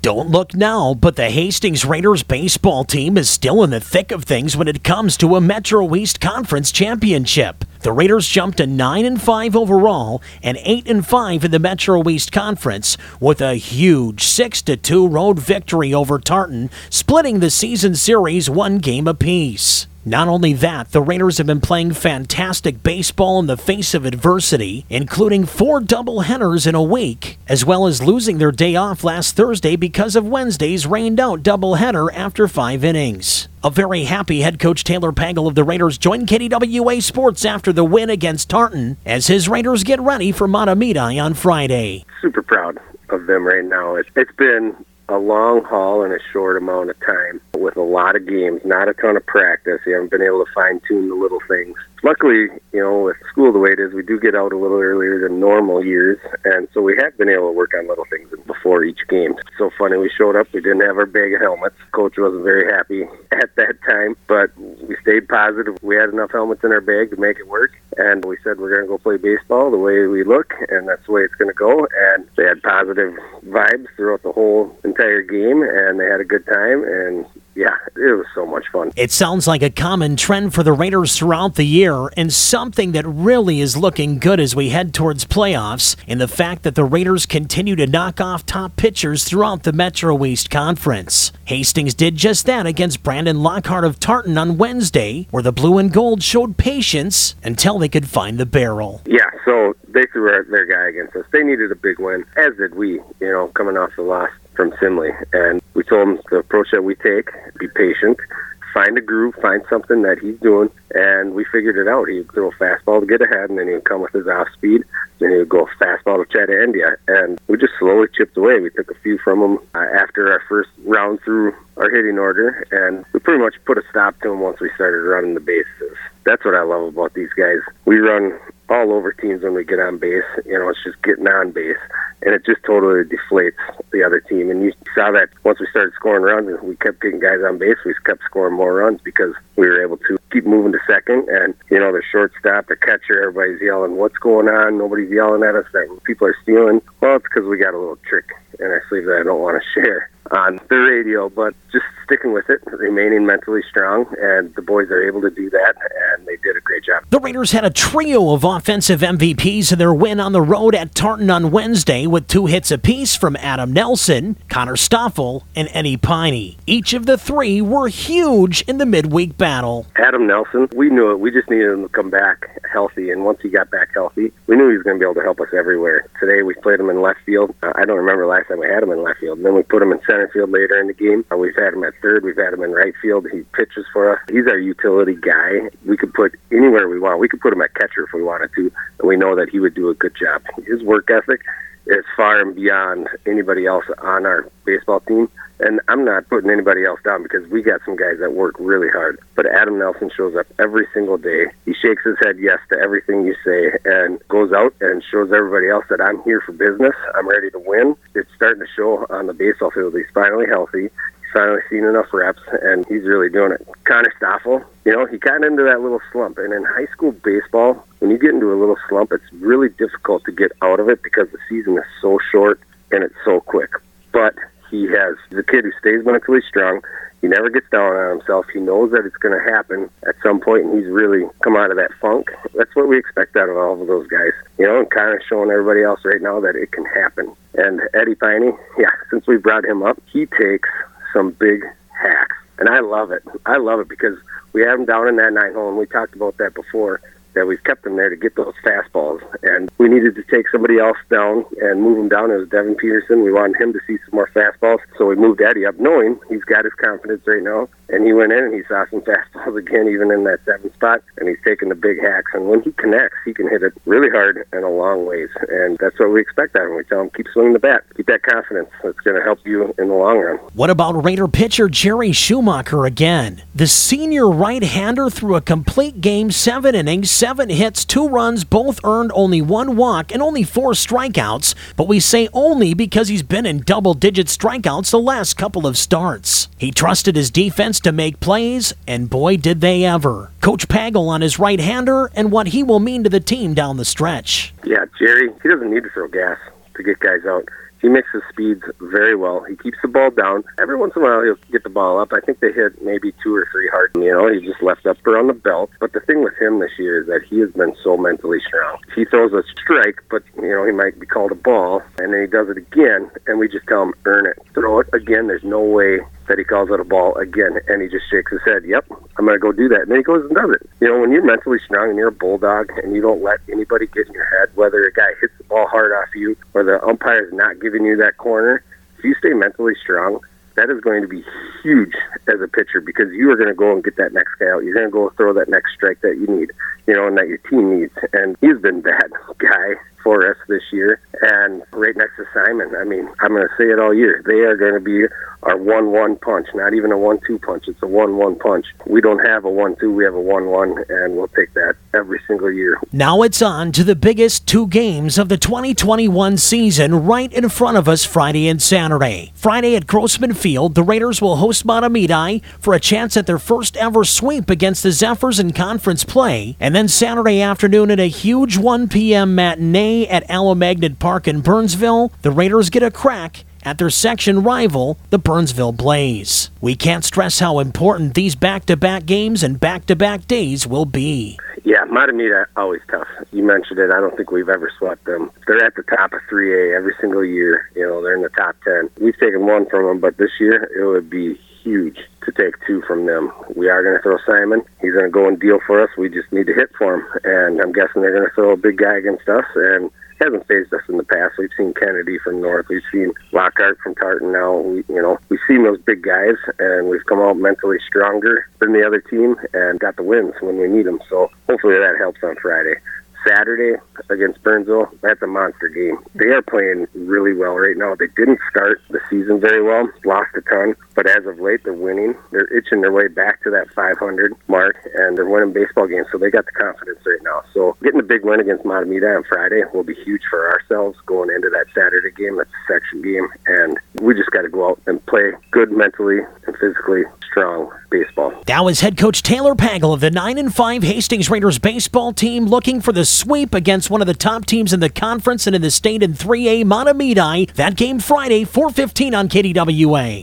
Don't look now, but the Hastings Raiders baseball team is still in the thick of things when it comes to a Metro East Conference championship. The Raiders jumped to 9-5 overall and 8-5 in the Metro East Conference with a huge 6-2 road victory over Tartan, splitting the season series 1 game apiece. Not only that, the Raiders have been playing fantastic baseball in the face of adversity, including 4 doubleheaders in a week, as well as losing their day off last Thursday because of Wednesday's rained-out doubleheader after 5 innings. A very happy head coach Taylor Pagel of the Raiders joined KDWA Sports after the win against Tartan as his Raiders get ready for Mahtomedi on Friday. Super proud of them right now. It's been a long haul in a short amount of time with a lot of games, not a ton of practice. You haven't been able to fine-tune the little things. Luckily, with school the way it is, we do get out a little earlier than normal years, and so we have been able to work on little things before each game. It's so funny, we showed up, we didn't have our bag of helmets. Coach wasn't very happy at that time, but we stayed positive. We had enough helmets in our bag to make it work, and we said we're going to go play baseball the way we look, and that's the way it's going to go. And they had positive vibes throughout the whole entire game, and they had a good time, and yeah, it was so much fun. It sounds like a common trend for the Raiders throughout the year, and something that really is looking good as we head towards playoffs, in the fact that the Raiders continue to knock off top pitchers throughout the Metro East Conference. Hastings did just that against Brandon Lockhart of Tartan on Wednesday, where the blue and gold showed patience until they could find the barrel. Yeah, so they threw their guy against us. They needed a big win, as did we, coming off the loss from Simley. And we told him the approach that we take, be patient, find a groove, find something that he's doing, and we figured it out. He'd throw a fastball to get ahead, and then he'd come with his off speed, then he would go fastball to try to end you. And we just slowly chipped away. We took a few from him after our first round through our hitting order, and we pretty much put a stop to him once we started running the bases. That's what I love about these guys. We run all over teams when we get on base. It's just getting on base, and it just totally deflates the other team. And you saw that once we started scoring runs and we kept getting guys on base, we kept scoring more runs because we were able to keep moving to second. And, the shortstop, the catcher, everybody's yelling, what's going on? Nobody's yelling at us that people are stealing. Well, it's because we got a little trick in our sleeve that I don't want to share on the radio, but just sticking with it, remaining mentally strong, and the boys are able to do that, and they did a great job. The Raiders had a trio of offensive MVPs in their win on the road at Tartan on Wednesday with 2 hits apiece from Adam Nelson, Connor Stoffel, and Eddie Piney. Each of the 3 were huge in the midweek battle. Adam Nelson, we knew it. We just needed him to come back healthy, and once he got back healthy, we knew he was going to be able to help us everywhere. Today we played him in left field. I don't remember last time we had him in left field. Then we put him in center field later in the game. We've had him at third. We've had him in right field. He pitches for us. He's our utility guy. We could put anywhere we want. We could put him at catcher if we wanted to, and we know that he would do a good job. His work ethic is far and beyond anybody else on our baseball team. And I'm not putting anybody else down because we got some guys that work really hard. But Adam Nelson shows up every single day. He shakes his head yes to everything you say and goes out and shows everybody else that I'm here for business. I'm ready to win. It's starting to show on the baseball field. He's finally healthy. He's finally seen enough reps, and he's really doing it. Connor Stoffel, he got into that little slump. And in high school baseball, when you get into a little slump, it's really difficult to get out of it because the season is so short and it's so quick. But he's a kid who stays mentally strong. He never gets down on himself. He knows that it's going to happen at some point, and he's really come out of that funk. That's what we expect out of all of those guys. And kind of showing everybody else right now that it can happen. And Eddie Piney, since we brought him up, he takes some big hacks. And I love it. I love it because we have him down in that 9-hole, and we talked about that before, that we've kept him there to get those fastballs. And we needed to take somebody else down and move him down. It was Devin Peterson. We wanted him to see some more fastballs. So we moved Eddie up, knowing he's got his confidence right now. And he went in and he saw some fastballs again, even in that 7th spot. And he's taking the big hacks. And when he connects, he can hit it really hard and a long ways. And that's what we expect out of him. We tell him, keep swinging the bat. Keep that confidence. It's going to help you in the long run. What about Raider pitcher Jerry Schumacher again? The senior right-hander threw a complete game, 7 innings, 7 hits, 2 runs, both earned, only 1 walk, and only 4 strikeouts. But we say only because he's been in double-digit strikeouts the last couple of starts. He trusted his defense to make plays, and boy did they ever. Coach Pagel on his right-hander and what he will mean to the team down the stretch. Yeah, Jerry, he doesn't need to throw gas to get guys out. He mixes speeds very well. He keeps the ball down. Every once in a while, he'll get the ball up. I think they hit maybe 2 or 3 hard. He just left up around the belt. But the thing with him this year is that he has been so mentally strong. He throws a strike, but, he might be called a ball, and then he does it again, and we just tell him, earn it. Throw it again. There's no way that he calls it a ball again, and he just shakes his head. Yep, I'm going to go do that. And then he goes and does it. When you're mentally strong and you're a bulldog and you don't let anybody get in your head, whether a guy hits the ball hard off you or the umpire's not giving you that corner, if you stay mentally strong, that is going to be huge as a pitcher because you are going to go and get that next guy out. You're going to go throw that next strike that you need, and that your team needs. And he's been that guy for us this year. And right next to Simon, I'm going to say it all year. They are going to be our 1-1 punch, not even a 1-2 punch. It's a 1-1 punch. We don't have a 1-2. We have a 1-1, and we'll take that every single year. Now it's on to the biggest 2 games of the 2021 season right in front of us Friday and Saturday. Friday at Grossman Field, the Raiders will host Mahtomedi for a chance at their first ever sweep against the Zephyrs in conference play. And then Saturday afternoon at a huge 1 p.m. matinee at Allemagnet Park in Burnsville, the Raiders get a crack at their section rival, the Burnsville Blaze. We can't stress how important these back-to-back games and back-to-back days will be. Yeah, Mahtomedi always tough. You mentioned it. I don't think we've ever swept them. They're at the top of 3A every single year. They're in the top 10. We've taken 1 from them, but this year it would be huge to take 2 from them. We are going to throw Simon. He's going to go and deal for us. We just need to hit for him. And I'm guessing they're going to throw a big guy against us. And hasn't faced us in the past. We've seen Kennedy from North. We've seen Lockhart from Tartan now. We've seen those big guys, and we've come out mentally stronger than the other team and got the wins when we need them. So hopefully that helps on Friday. Saturday against Burnsville, that's a monster game. They are playing really well right now. They didn't start the season very well, lost a ton, but as of late, they're winning. They're itching their way back to that 500 mark, and they're winning baseball games, so they got the confidence right now. So getting a big win against Mahtomedi on Friday will be huge for ourselves going into that Saturday game. That's a section game, and we just got to go out and play good mentally and physically strong baseball. That was head coach Taylor Pagel of the 9-5 Hastings Raiders baseball team looking for the sweep against one of the top teams in the conference and in the state in 3A, Mahtomedi. That game Friday, 4:15 on KDWA.